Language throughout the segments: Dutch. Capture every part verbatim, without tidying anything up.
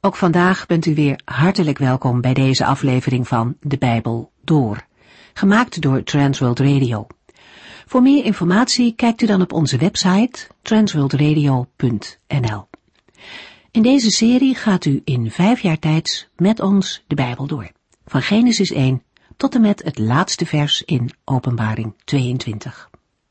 Ook vandaag bent u weer hartelijk welkom bij deze aflevering van De Bijbel Door, gemaakt door Transworld Radio. Voor meer informatie kijkt u dan op onze website transworld radio punt n l. In deze serie gaat u in vijf jaar tijd met ons de Bijbel door, van Genesis één tot en met het laatste vers in Openbaring tweeëntwintig.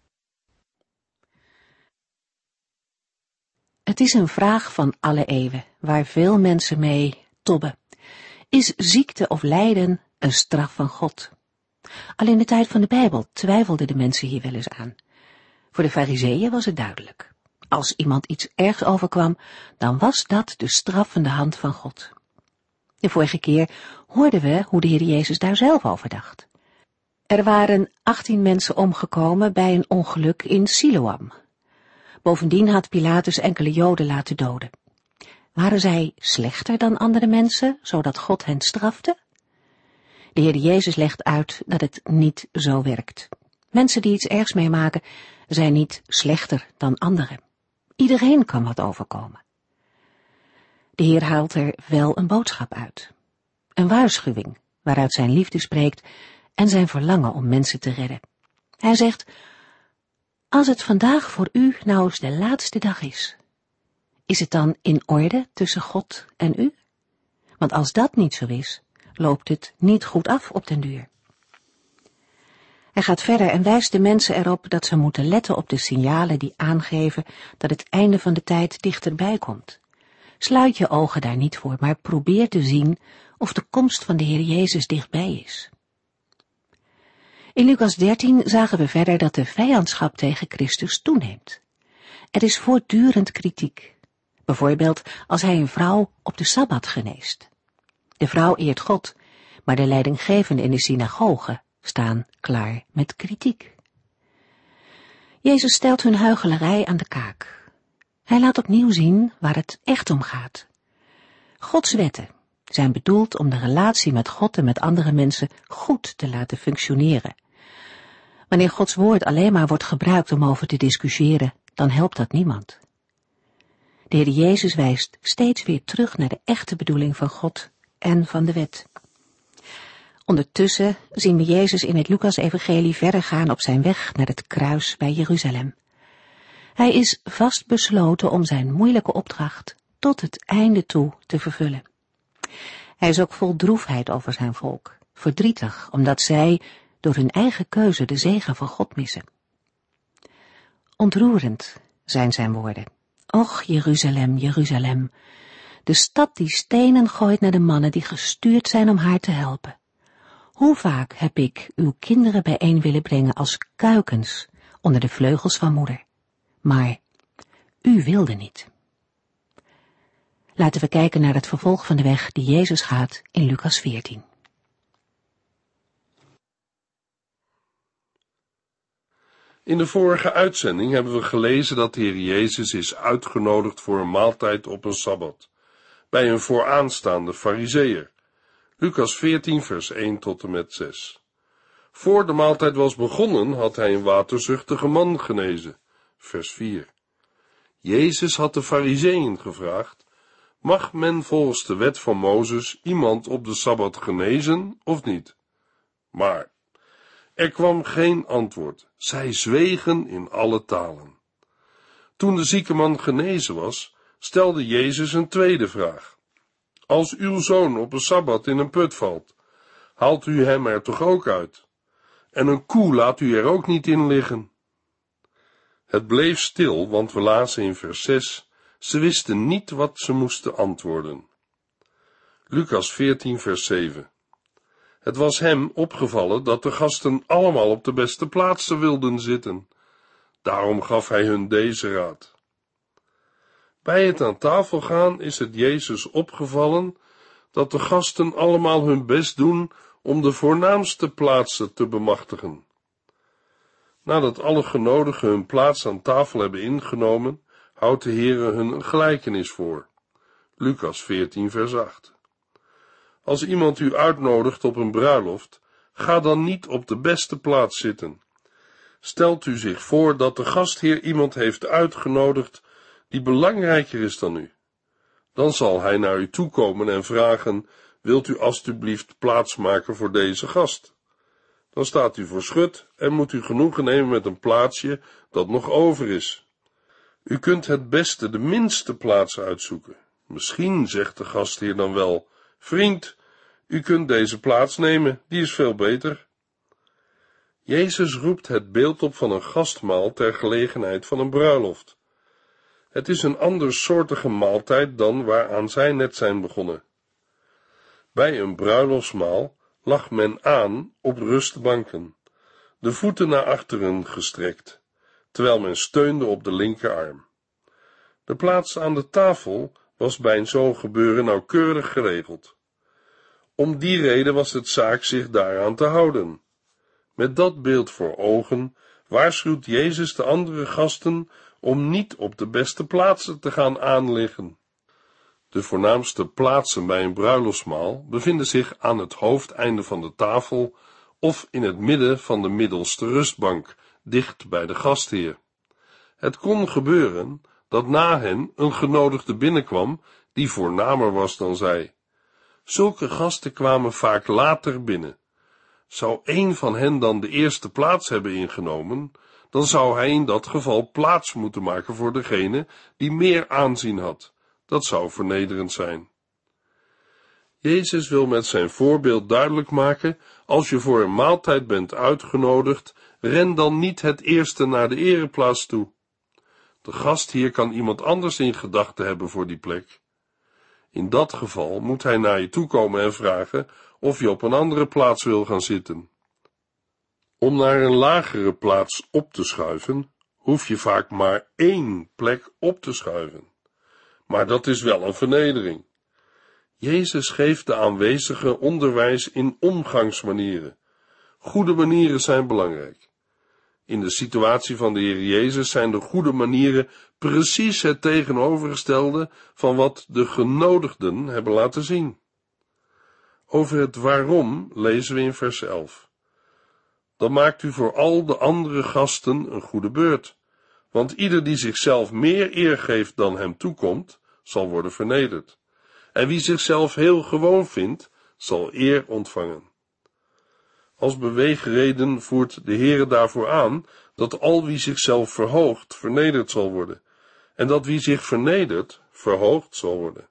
Het is een vraag van alle eeuwen, waar veel mensen mee tobben. Is ziekte of lijden een straf van God? Al in de tijd van de Bijbel twijfelden de mensen hier wel eens aan. Voor de Farizeeën was het duidelijk. Als iemand iets ergs overkwam, dan was dat de straffende hand van God. De vorige keer hoorden we hoe de Heer Jezus daar zelf over dacht. Er waren achttien mensen omgekomen bij een ongeluk in Siloam. Bovendien had Pilatus enkele Joden laten doden. Waren zij slechter dan andere mensen, zodat God hen strafte? De Heer Jezus legt uit dat het niet zo werkt. Mensen die iets ergs meemaken, zijn niet slechter dan anderen. Iedereen kan wat overkomen. De Heer haalt er wel een boodschap uit. Een waarschuwing, waaruit zijn liefde spreekt en zijn verlangen om mensen te redden. Hij zegt: als het vandaag voor u nou eens de laatste dag is, is het dan in orde tussen God en u? Want als dat niet zo is, loopt het niet goed af op den duur. Hij gaat verder en wijst de mensen erop dat ze moeten letten op de signalen die aangeven dat het einde van de tijd dichterbij komt. Sluit je ogen daar niet voor, maar probeer te zien of de komst van de Heer Jezus dichtbij is. In Lucas dertien zagen we verder dat de vijandschap tegen Christus toeneemt. Er is voortdurend kritiek. Bijvoorbeeld als hij een vrouw op de Sabbat geneest. De vrouw eert God, maar de leidinggevenden in de synagoge staan klaar met kritiek. Jezus stelt hun huichelarij aan de kaak. Hij laat opnieuw zien waar het echt om gaat. Gods wetten zijn bedoeld om de relatie met God en met andere mensen goed te laten functioneren. Wanneer Gods woord alleen maar wordt gebruikt om over te discussiëren, dan helpt dat niemand. De Heer Jezus wijst steeds weer terug naar de echte bedoeling van God en van de wet. Ondertussen zien we Jezus in het Lucas-evangelie verder gaan op zijn weg naar het kruis bij Jeruzalem. Hij is vastbesloten om zijn moeilijke opdracht tot het einde toe te vervullen. Hij is ook vol droefheid over zijn volk, verdrietig omdat zij door hun eigen keuze de zegen van God missen. Ontroerend zijn zijn woorden. Och, Jeruzalem, Jeruzalem, de stad die stenen gooit naar de mannen die gestuurd zijn om haar te helpen. Hoe vaak heb ik uw kinderen bijeen willen brengen als kuikens onder de vleugels van moeder. Maar u wilde niet. Laten we kijken naar het vervolg van de weg die Jezus gaat in Lucas veertien. In de vorige uitzending hebben we gelezen dat de Heer Jezus is uitgenodigd voor een maaltijd op een Sabbat, bij een vooraanstaande Farizeeër. Lucas veertien vers één tot en met zes. Voor de maaltijd was begonnen, had hij een waterzuchtige man genezen. Vers vier. Jezus had de Farizeeën gevraagd: mag men volgens de wet van Mozes iemand op de Sabbat genezen of niet? Maar er kwam geen antwoord. Zij zwegen in alle talen. Toen de zieke man genezen was, stelde Jezus een tweede vraag. Als uw zoon op een Sabbat in een put valt, haalt u hem er toch ook uit? En een koe laat u er ook niet in liggen? Het bleef stil, want we lazen in vers zes, ze wisten niet wat ze moesten antwoorden. Lucas veertien vers zeven. Het was hem opgevallen dat de gasten allemaal op de beste plaatsen wilden zitten. Daarom gaf hij hun deze raad. Bij het aan tafel gaan is het Jezus opgevallen dat de gasten allemaal hun best doen om de voornaamste plaatsen te bemachtigen. Nadat alle genodigen hun plaats aan tafel hebben ingenomen, houdt de Heere hun een gelijkenis voor. Lucas veertien vers acht. Als iemand u uitnodigt op een bruiloft, ga dan niet op de beste plaats zitten. Stelt u zich voor dat de gastheer iemand heeft uitgenodigd die belangrijker is dan u. Dan zal hij naar u toekomen en vragen, wilt u alstublieft plaats maken voor deze gast? Dan staat u voor schut en moet u genoegen nemen met een plaatsje dat nog over is. U kunt het beste de minste plaats uitzoeken. Misschien zegt de gastheer dan wel, vriend, u kunt deze plaats nemen, die is veel beter. Jezus roept het beeld op van een gastmaal ter gelegenheid van een bruiloft. Het is een andersoortige maaltijd dan waaraan zij net zijn begonnen. Bij een bruiloftsmaal lag men aan op rustbanken, de voeten naar achteren gestrekt, terwijl men steunde op de linkerarm. De plaats aan de tafel was bij een zo'n gebeuren nauwkeurig geregeld. Om die reden was het zaak zich daaraan te houden. Met dat beeld voor ogen waarschuwt Jezus de andere gasten om niet op de beste plaatsen te gaan aanliggen. De voornaamste plaatsen bij een bruiloftsmaal bevinden zich aan het hoofdeinde van de tafel of in het midden van de middelste rustbank, dicht bij de gastheer. Het kon gebeuren dat na hen een genodigde binnenkwam die voornamer was dan zij. Zulke gasten kwamen vaak later binnen. Zou een van hen dan de eerste plaats hebben ingenomen, dan zou hij in dat geval plaats moeten maken voor degene die meer aanzien had. Dat zou vernederend zijn. Jezus wil met zijn voorbeeld duidelijk maken, als je voor een maaltijd bent uitgenodigd, ren dan niet het eerste naar de ereplaats toe. De gastheer kan iemand anders in gedachten hebben voor die plek. In dat geval moet hij naar je toe komen en vragen of je op een andere plaats wil gaan zitten. Om naar een lagere plaats op te schuiven, hoef je vaak maar één plek op te schuiven. Maar dat is wel een vernedering. Jezus geeft de aanwezigen onderwijs in omgangsmanieren. Goede manieren zijn belangrijk. In de situatie van de Heer Jezus zijn de goede manieren precies het tegenovergestelde van wat de genodigden hebben laten zien. Over het waarom lezen we in vers elf. Dan maakt u voor al de andere gasten een goede beurt, want ieder die zichzelf meer eer geeft dan hem toekomt, zal worden vernederd. En wie zichzelf heel gewoon vindt, zal eer ontvangen. Als beweegreden voert de Heere daarvoor aan dat al wie zichzelf verhoogt, vernederd zal worden, en dat wie zich vernedert, verhoogd zal worden.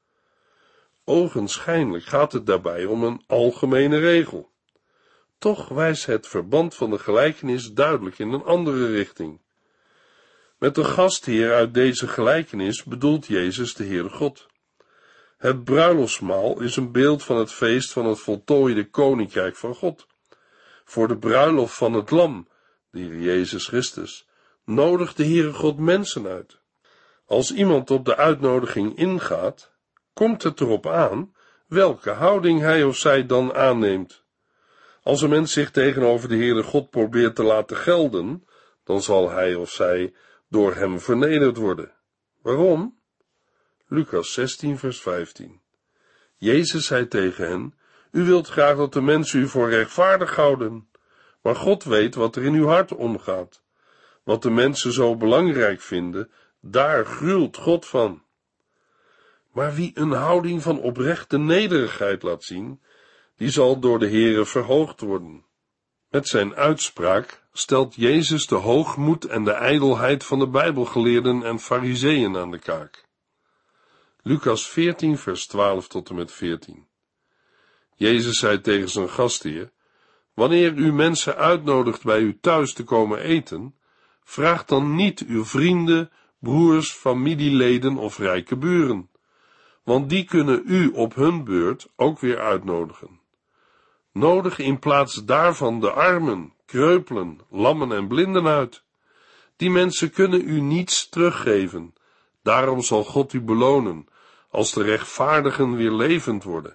Ogenschijnlijk gaat het daarbij om een algemene regel. Toch wijst het verband van de gelijkenis duidelijk in een andere richting. Met de gastheer uit deze gelijkenis bedoelt Jezus de Heere God. Het bruiloftsmaal is een beeld van het feest van het voltooide koninkrijk van God. Voor de bruiloft van het lam, de Heer Jezus Christus, nodigt de Heere God mensen uit. Als iemand op de uitnodiging ingaat, komt het erop aan welke houding hij of zij dan aanneemt. Als een mens zich tegenover de Heere God probeert te laten gelden, dan zal hij of zij door hem vernederd worden. Waarom? Lucas zestien vers vijftien. Jezus zei tegen hen, u wilt graag dat de mensen u voor rechtvaardig houden, maar God weet wat er in uw hart omgaat. Wat de mensen zo belangrijk vinden, daar gruwelt God van. Maar wie een houding van oprechte nederigheid laat zien, die zal door de Heere verhoogd worden. Met zijn uitspraak stelt Jezus de hoogmoed en de ijdelheid van de Bijbelgeleerden en Farizeeën aan de kaak. Lucas veertien vers twaalf tot en met veertien. Jezus zei tegen zijn gastheer, wanneer u mensen uitnodigt bij u thuis te komen eten, vraag dan niet uw vrienden, broers, familieleden of rijke buren, want die kunnen u op hun beurt ook weer uitnodigen. Nodig in plaats daarvan de armen, kreupelen, lammen en blinden uit. Die mensen kunnen u niets teruggeven, daarom zal God u belonen, als de rechtvaardigen weer levend worden.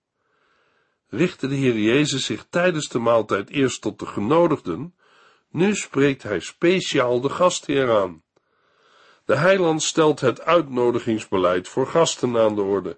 Richtte de Heer Jezus zich tijdens de maaltijd eerst tot de genodigden, nu spreekt hij speciaal de gastheer aan. De heiland stelt het uitnodigingsbeleid voor gasten aan de orde.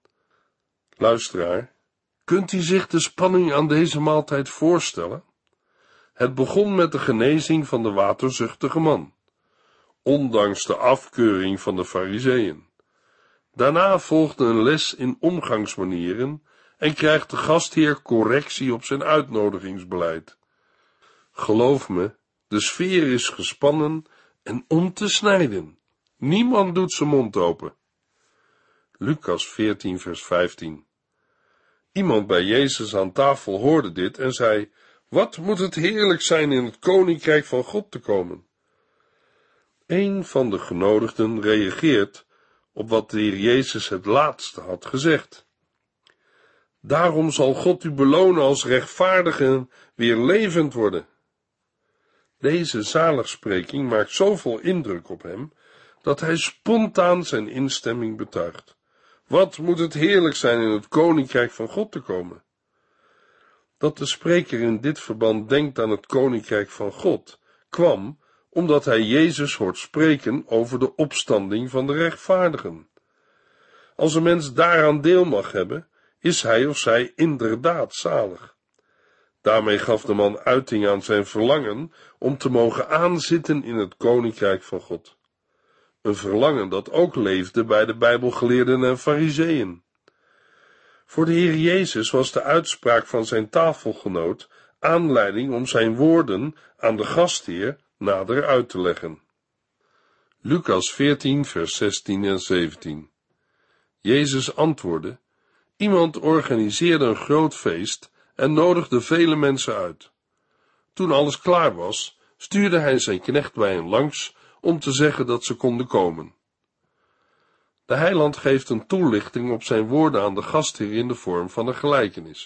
Luisteraar, kunt u zich de spanning aan deze maaltijd voorstellen? Het begon met de genezing van de waterzuchtige man, ondanks de afkeuring van de Farizeeën. Daarna volgde een les in omgangsmanieren en krijgt de gastheer correctie op zijn uitnodigingsbeleid. Geloof me, de sfeer is gespannen en om te snijden. Niemand doet zijn mond open. Lucas veertien vers vijftien. Iemand bij Jezus aan tafel hoorde dit en zei: wat moet het heerlijk zijn in het koninkrijk van God te komen. Een van de genodigden reageert op wat de Heer Jezus het laatste had gezegd. Daarom zal God u belonen als rechtvaardige en weer levend worden. Deze zaligspreking maakt zoveel indruk op hem, dat hij spontaan zijn instemming betuigt. Wat moet het heerlijk zijn in het koninkrijk van God te komen. Dat de spreker in dit verband denkt aan het koninkrijk van God, kwam omdat hij Jezus hoort spreken over de opstanding van de rechtvaardigen. Als een mens daaraan deel mag hebben, is hij of zij inderdaad zalig. Daarmee gaf de man uiting aan zijn verlangen om te mogen aanzitten in het koninkrijk van God. Een verlangen dat ook leefde bij de Bijbelgeleerden en Farizeeën. Voor de Heer Jezus was de uitspraak van zijn tafelgenoot aanleiding om zijn woorden aan de gastheer nader uit te leggen. Lucas veertien vers zestien en zeventien. Jezus antwoordde: iemand organiseerde een groot feest en nodigde vele mensen uit. Toen alles klaar was, stuurde hij zijn knecht bij hen langs om te zeggen dat ze konden komen. De heiland geeft een toelichting op zijn woorden aan de gastheer in de vorm van een gelijkenis.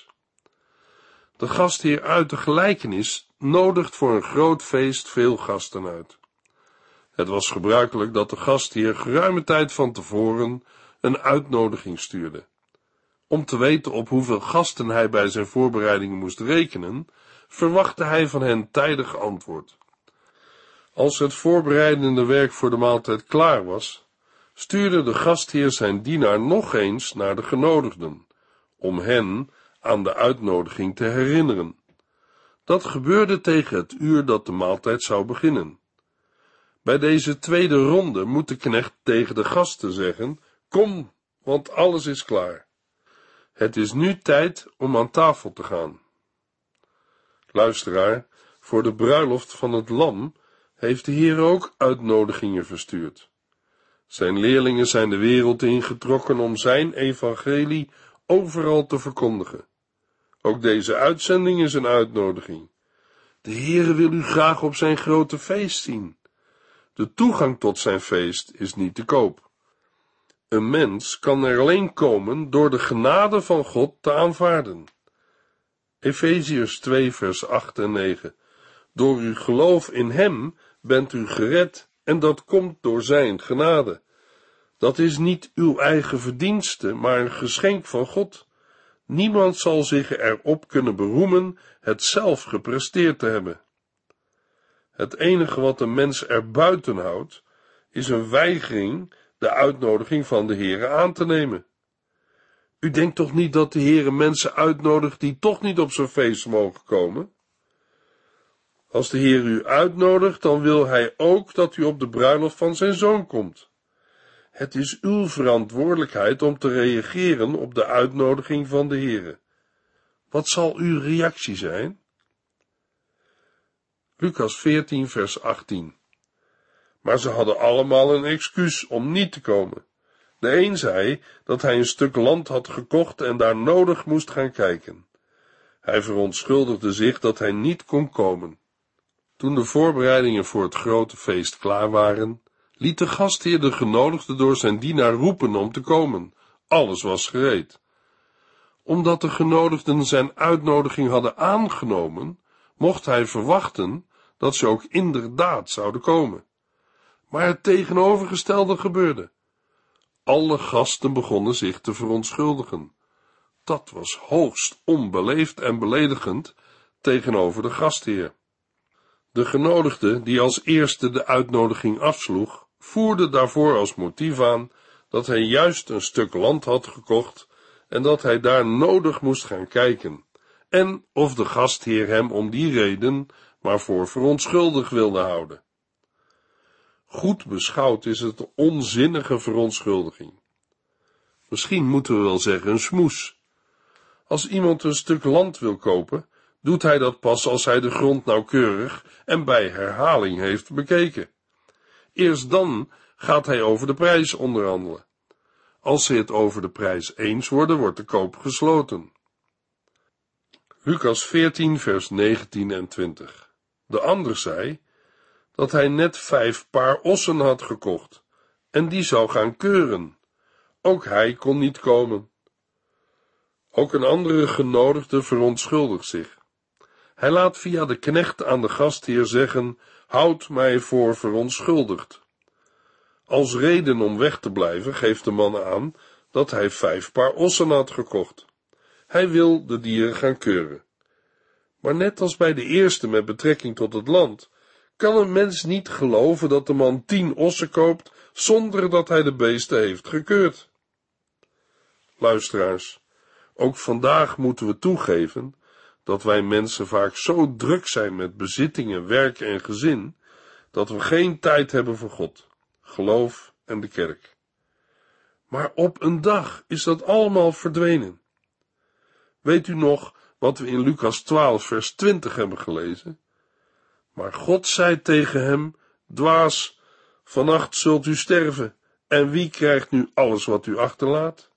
De gastheer uit de gelijkenis nodigt voor een groot feest veel gasten uit. Het was gebruikelijk dat de gastheer geruime tijd van tevoren een uitnodiging stuurde. Om te weten op hoeveel gasten hij bij zijn voorbereidingen moest rekenen, verwachtte hij van hen tijdig antwoord. Als het voorbereidende werk voor de maaltijd klaar was, stuurde de gastheer zijn dienaar nog eens naar de genodigden, om hen aan de uitnodiging te herinneren. Dat gebeurde tegen het uur dat de maaltijd zou beginnen. Bij deze tweede ronde moet de knecht tegen de gasten zeggen: kom, want alles is klaar. Het is nu tijd om aan tafel te gaan. Luisteraar, voor de bruiloft van het lam heeft de Heer ook uitnodigingen verstuurd. Zijn leerlingen zijn de wereld ingetrokken om zijn evangelie overal te verkondigen. Ook deze uitzending is een uitnodiging. De Heere wil u graag op zijn grote feest zien. De toegang tot zijn feest is niet te koop. Een mens kan er alleen komen door de genade van God te aanvaarden. Efeziërs twee vers acht en negen. Door uw geloof in hem bent u gered en dat komt door zijn genade. Dat is niet uw eigen verdienste, maar een geschenk van God. Niemand zal zich erop kunnen beroemen het zelf gepresteerd te hebben. Het enige wat een mens er buiten houdt, is een weigering de uitnodiging van de Heere aan te nemen. U denkt toch niet dat de Heere mensen uitnodigt die toch niet op zijn feest mogen komen? Als de Heer u uitnodigt, dan wil hij ook dat u op de bruiloft van zijn zoon komt. Het is uw verantwoordelijkheid om te reageren op de uitnodiging van de Heere. Wat zal uw reactie zijn? Lucas veertien vers achttien. Maar ze hadden allemaal een excuus om niet te komen. De een zei dat hij een stuk land had gekocht en daar nodig moest gaan kijken. Hij verontschuldigde zich dat hij niet kon komen. Toen de voorbereidingen voor het grote feest klaar waren, liet de gastheer de genodigde door zijn dienaar roepen om te komen. Alles was gereed. Omdat de genodigden zijn uitnodiging hadden aangenomen, mocht hij verwachten dat ze ook inderdaad zouden komen. Maar het tegenovergestelde gebeurde. Alle gasten begonnen zich te verontschuldigen. Dat was hoogst onbeleefd en beledigend tegenover de gastheer. De genodigde, die als eerste de uitnodiging afsloeg, voerde daarvoor als motief aan dat hij juist een stuk land had gekocht en dat hij daar nodig moest gaan kijken, en of de gastheer hem om die reden maar voor verontschuldigd wilde houden. Goed beschouwd is het een onzinnige verontschuldiging. Misschien moeten we wel zeggen een smoes. Als iemand een stuk land wil kopen, doet hij dat pas als hij de grond nauwkeurig en bij herhaling heeft bekeken. Eerst dan gaat hij over de prijs onderhandelen. Als ze het over de prijs eens worden, wordt de koop gesloten. Lucas veertien, vers negentien en twintig. De ander zei dat hij net vijf paar ossen had gekocht en die zou gaan keuren. Ook hij kon niet komen. Ook een andere genodigde verontschuldigt zich. Hij laat via de knecht aan de gastheer zeggen: houd mij voor verontschuldigd. Als reden om weg te blijven geeft de man aan dat hij vijf paar ossen had gekocht. Hij wil de dieren gaan keuren. Maar net als bij de eerste met betrekking tot het land, kan een mens niet geloven dat de man tien ossen koopt, zonder dat hij de beesten heeft gekeurd. Luisteraars, ook vandaag moeten we toegeven dat wij mensen vaak zo druk zijn met bezittingen, werk en gezin, dat we geen tijd hebben voor God, geloof en de kerk. Maar op een dag is dat allemaal verdwenen. Weet u nog wat we in Lucas twaalf, vers twintig hebben gelezen? Maar God zei tegen hem: dwaas, vannacht zult u sterven, en wie krijgt nu alles wat u achterlaat?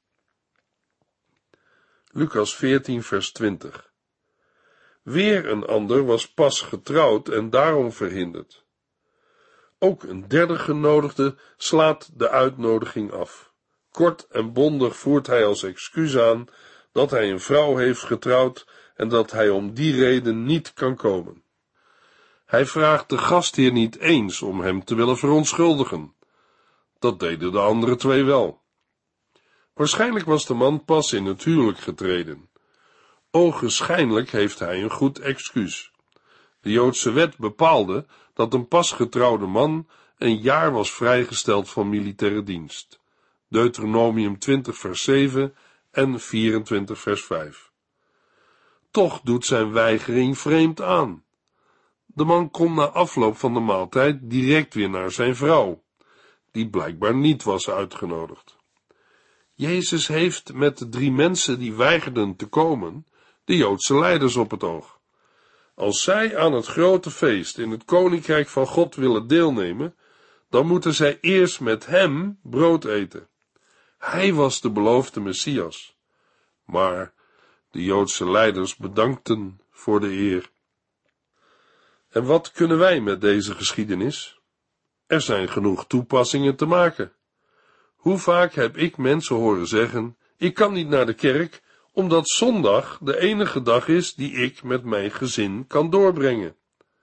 Lucas veertien, vers twintig. Weer een ander was pas getrouwd en daarom verhinderd. Ook een derde genodigde slaat de uitnodiging af. Kort en bondig voert hij als excuus aan dat hij een vrouw heeft getrouwd en dat hij om die reden niet kan komen. Hij vraagt de gastheer niet eens om hem te willen verontschuldigen. Dat deden de andere twee wel. Waarschijnlijk was de man pas in het huwelijk getreden. Ogenschijnlijk heeft hij een goed excuus. De Joodse wet bepaalde dat een pas getrouwde man een jaar was vrijgesteld van militaire dienst. Deuteronomium twintig, vers zeven en vierentwintig, vers vijf. Toch doet zijn weigering vreemd aan. De man komt na afloop van de maaltijd direct weer naar zijn vrouw, die blijkbaar niet was uitgenodigd. Jezus heeft met de drie mensen die weigerden te komen, de Joodse leiders op het oog. Als zij aan het grote feest in het koninkrijk van God willen deelnemen, dan moeten zij eerst met hem brood eten. Hij was de beloofde Messias. Maar de Joodse leiders bedankten voor de eer. En wat kunnen wij met deze geschiedenis? Er zijn genoeg toepassingen te maken. Hoe vaak heb ik mensen horen zeggen: ik kan niet naar de kerk, omdat zondag de enige dag is die ik met mijn gezin kan doorbrengen.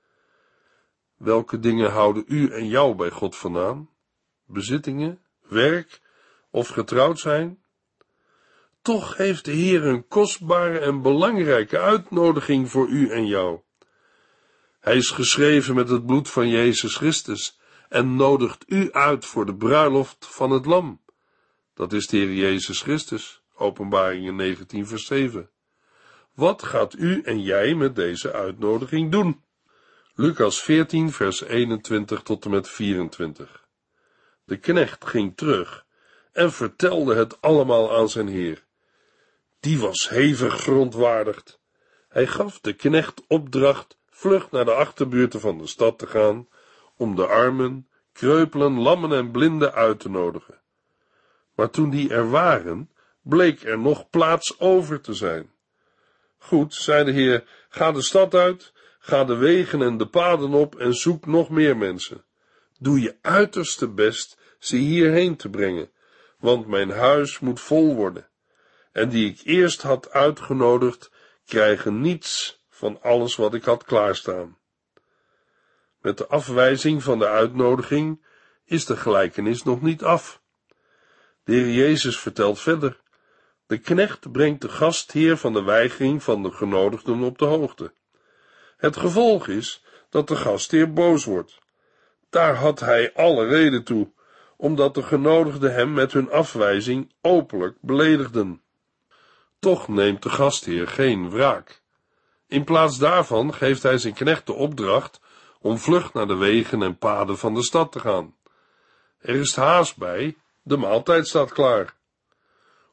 Welke dingen houden u en jou bij God vandaan? Bezittingen, werk of getrouwd zijn? Toch heeft de Heer een kostbare en belangrijke uitnodiging voor u en jou. Hij is geschreven met het bloed van Jezus Christus en nodigt u uit voor de bruiloft van het Lam. Dat is de Heer Jezus Christus, Openbaringen negentien, vers zeven. Wat gaat u en jij met deze uitnodiging doen? Lucas veertien, vers eenentwintig tot en met vierentwintig. De knecht ging terug en vertelde het allemaal aan zijn heer. Die was hevig verontwaardigd. Hij gaf de knecht opdracht vlug naar de achterbuurten van de stad te gaan, om de armen, kreupelen, lammen en blinden uit te nodigen. Maar toen die er waren, bleek er nog plaats over te zijn. Goed, zei de Heer, ga de stad uit, ga de wegen en de paden op en zoek nog meer mensen. Doe je uiterste best ze hierheen te brengen, want mijn huis moet vol worden. En die ik eerst had uitgenodigd, krijgen niets van alles wat ik had klaarstaan. Met de afwijzing van de uitnodiging is de gelijkenis nog niet af. De Heer Jezus vertelt verder: de knecht brengt de gastheer van de weigering van de genodigden op de hoogte. Het gevolg is dat de gastheer boos wordt. Daar had hij alle reden toe, omdat de genodigden hem met hun afwijzing openlijk beledigden. Toch neemt de gastheer geen wraak. In plaats daarvan geeft hij zijn knecht de opdracht om vlug naar de wegen en paden van de stad te gaan. Er is haast bij, de maaltijd staat klaar.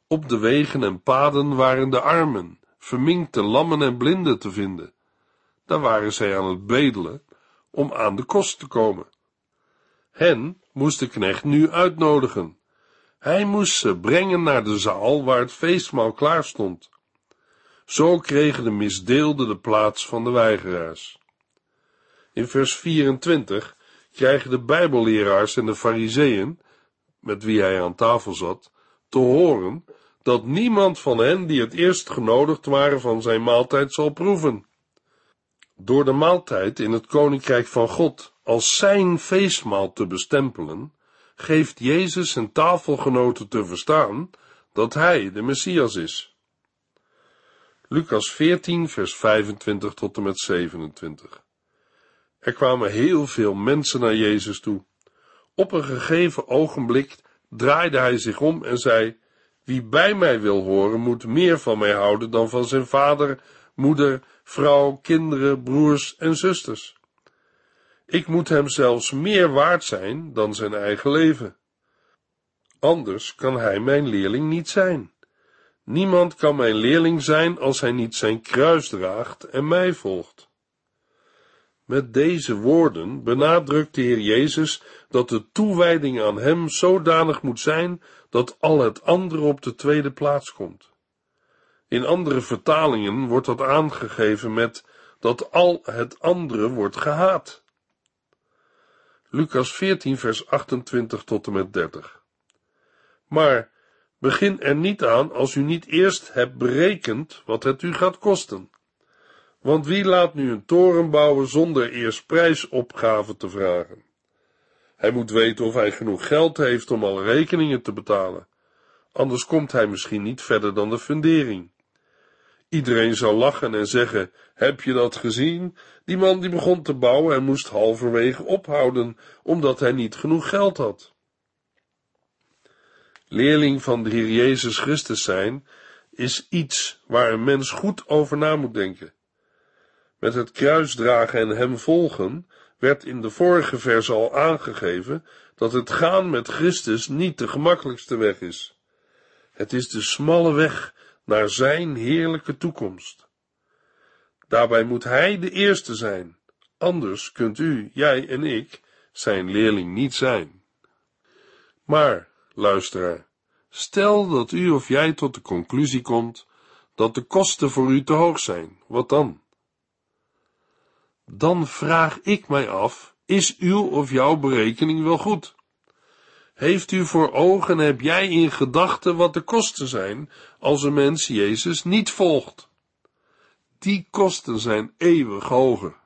Op de wegen en paden waren de armen, verminkte lammen en blinden te vinden. Daar waren zij aan het bedelen om aan de kost te komen. Hen moest de knecht nu uitnodigen. Hij moest ze brengen naar de zaal waar het feestmaal klaar stond. Zo kregen de misdeelden de plaats van de weigeraars. In vers vierentwintig krijgen de bijbelleraars en de farizeeën, met wie hij aan tafel zat, te horen dat niemand van hen die het eerst genodigd waren van zijn maaltijd zal proeven. Door de maaltijd in het koninkrijk van God als zijn feestmaal te bestempelen, geeft Jezus zijn tafelgenoten te verstaan dat hij de Messias is. Lucas veertien, vers vijfentwintig tot en met zevenentwintig. Er kwamen heel veel mensen naar Jezus toe. Op een gegeven ogenblik draaide hij zich om en zei: wie bij mij wil horen, moet meer van mij houden dan van zijn vader, moeder, vrouw, kinderen, broers en zusters. Ik moet hem zelfs meer waard zijn dan zijn eigen leven. Anders kan hij mijn leerling niet zijn. Niemand kan mijn leerling zijn als hij niet zijn kruis draagt en mij volgt. Met deze woorden benadrukt de Heer Jezus dat de toewijding aan hem zodanig moet zijn dat al het andere op de tweede plaats komt. In andere vertalingen wordt dat aangegeven met dat al het andere wordt gehaat. Lucas veertien, vers achtentwintig tot en met dertig. Maar begin er niet aan als u niet eerst hebt berekend wat het u gaat kosten. Want wie laat nu een toren bouwen zonder eerst prijsopgave te vragen? Hij moet weten of hij genoeg geld heeft om alle rekeningen te betalen. Anders komt hij misschien niet verder dan de fundering. Iedereen zal lachen en zeggen: heb je dat gezien? Die man die begon te bouwen en moest halverwege ophouden, omdat hij niet genoeg geld had. Leerling van de Heer Jezus Christus zijn, is iets waar een mens goed over na moet denken. Met het kruis dragen en hem volgen, werd in de vorige vers al aangegeven dat het gaan met Christus niet de gemakkelijkste weg is. Het is de smalle weg naar zijn heerlijke toekomst. Daarbij moet hij de eerste zijn, anders kunt u, jij en ik, zijn leerling niet zijn. Maar, luisteraar, stel dat u of jij tot de conclusie komt dat de kosten voor u te hoog zijn, wat dan? Dan vraag ik mij af, is uw of jouw berekening wel goed? Heeft u voor ogen, heb jij in gedachten wat de kosten zijn als een mens Jezus niet volgt? Die kosten zijn eeuwig hoger.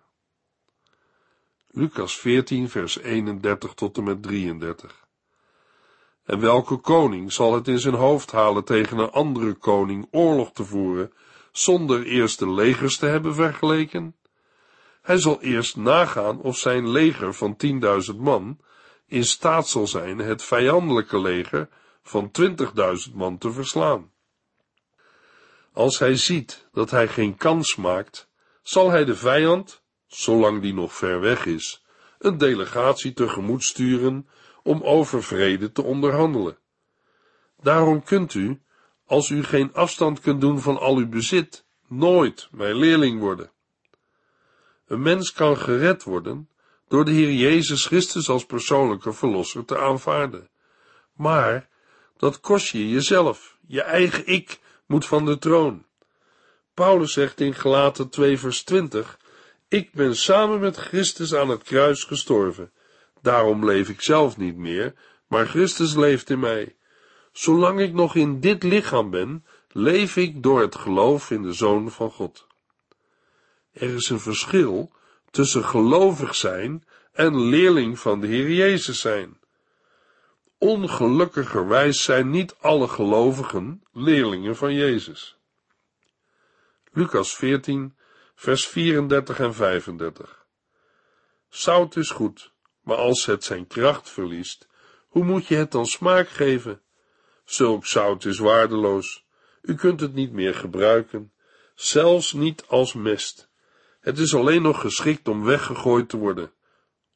Lucas veertien, vers eenendertig tot en met drieëndertig. En welke koning zal het in zijn hoofd halen tegen een andere koning oorlog te voeren, zonder eerst de legers te hebben vergeleken? Hij zal eerst nagaan of zijn leger van tienduizend man in staat zal zijn het vijandelijke leger van twintigduizend man te verslaan. Als hij ziet dat hij geen kans maakt, zal hij de vijand, zolang die nog ver weg is, een delegatie tegemoet sturen om over vrede te onderhandelen. Daarom kunt u, als u geen afstand kunt doen van al uw bezit, nooit mijn leerling worden. Een mens kan gered worden door de Heer Jezus Christus als persoonlijke verlosser te aanvaarden. Maar dat kost je jezelf, je eigen ik moet van de troon. Paulus zegt in Galaten twee vers twintig, ik ben samen met Christus aan het kruis gestorven. Daarom leef ik zelf niet meer, maar Christus leeft in mij. Zolang ik nog in dit lichaam ben, leef ik door het geloof in de Zoon van God. Er is een verschil tussen gelovig zijn en leerling van de Heer Jezus zijn. Ongelukkigerwijs zijn niet alle gelovigen leerlingen van Jezus. Lucas veertien, vers vierendertig en vijfendertig. Zout is goed, maar als het zijn kracht verliest, hoe moet je het dan smaak geven? Zulk zout is waardeloos. U kunt het niet meer gebruiken, zelfs niet als mest. Het is alleen nog geschikt om weggegooid te worden.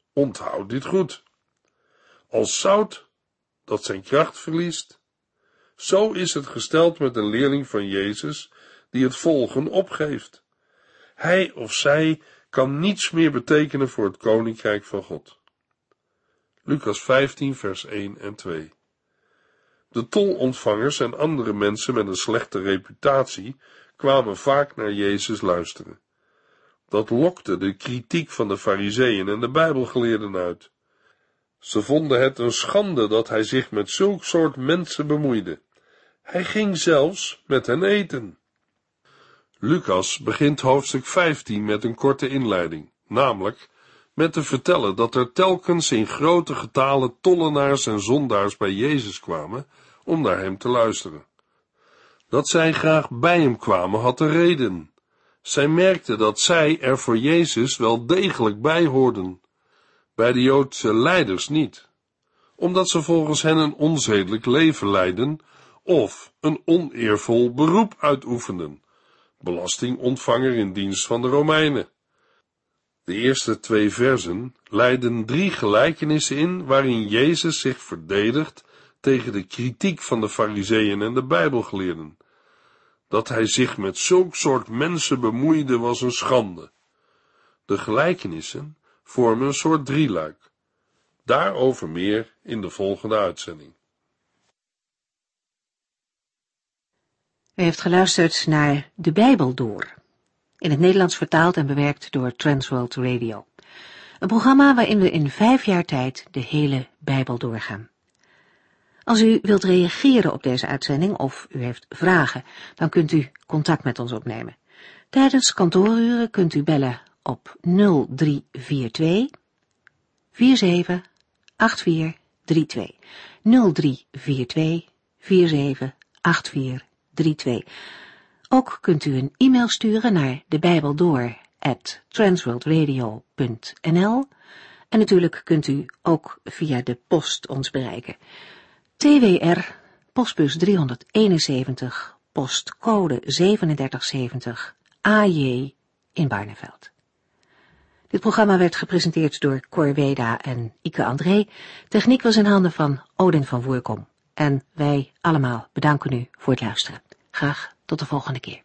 Onthoud dit goed. Als zout dat zijn kracht verliest, Zo is het gesteld met een leerling van Jezus die het volgen opgeeft. Hij of zij kan niets meer betekenen voor het koninkrijk van God. Lucas vijftien vers één en twee. De tolontvangers en andere mensen met een slechte reputatie kwamen vaak naar Jezus luisteren. Dat lokte de kritiek van de Farizeeën en de Bijbelgeleerden uit. Ze vonden het een schande dat hij zich met zulk soort mensen bemoeide. Hij ging zelfs met hen eten. Lucas begint hoofdstuk vijftien met een korte inleiding, namelijk met te vertellen dat er telkens in grote getalen tollenaars en zondaars bij Jezus kwamen om naar hem te luisteren. Dat zij graag bij hem kwamen had een reden. Zij merkten dat zij er voor Jezus wel degelijk bij hoorden, bij de Joodse leiders niet, omdat ze volgens hen een onzedelijk leven leidden of een oneervol beroep uitoefenden, belastingontvanger in dienst van de Romeinen. De eerste twee versen leiden drie gelijkenissen in waarin Jezus zich verdedigt tegen de kritiek van de Farizeeën en de Bijbelgeleerden. Dat hij zich met zulk soort mensen bemoeide was een schande. De gelijkenissen vormen een soort drieluik. Daarover meer in de volgende uitzending. U heeft geluisterd naar De Bijbel Door, in het Nederlands vertaald en bewerkt door Transworld Radio. Een programma waarin we in vijf jaar tijd de hele Bijbel doorgaan. Als u wilt reageren op deze uitzending of u heeft vragen, dan kunt u contact met ons opnemen. Tijdens kantooruren kunt u bellen op nul drie vier twee vier zeven acht vier drie twee. nul drie vier twee vier zeven acht vier drie twee. Ook kunt u een e-mail sturen naar debijbeldoor at transworldradio punt n l en natuurlijk kunt u ook via de post ons bereiken. T W R, postbus driehonderdeenenzeventig, postcode zevenendertig zeventig, A J in Barneveld. Dit programma werd gepresenteerd door Cor Weda en Ike André. Techniek was in handen van Odin van Voerkom. En wij allemaal bedanken u voor het luisteren. Graag tot de volgende keer.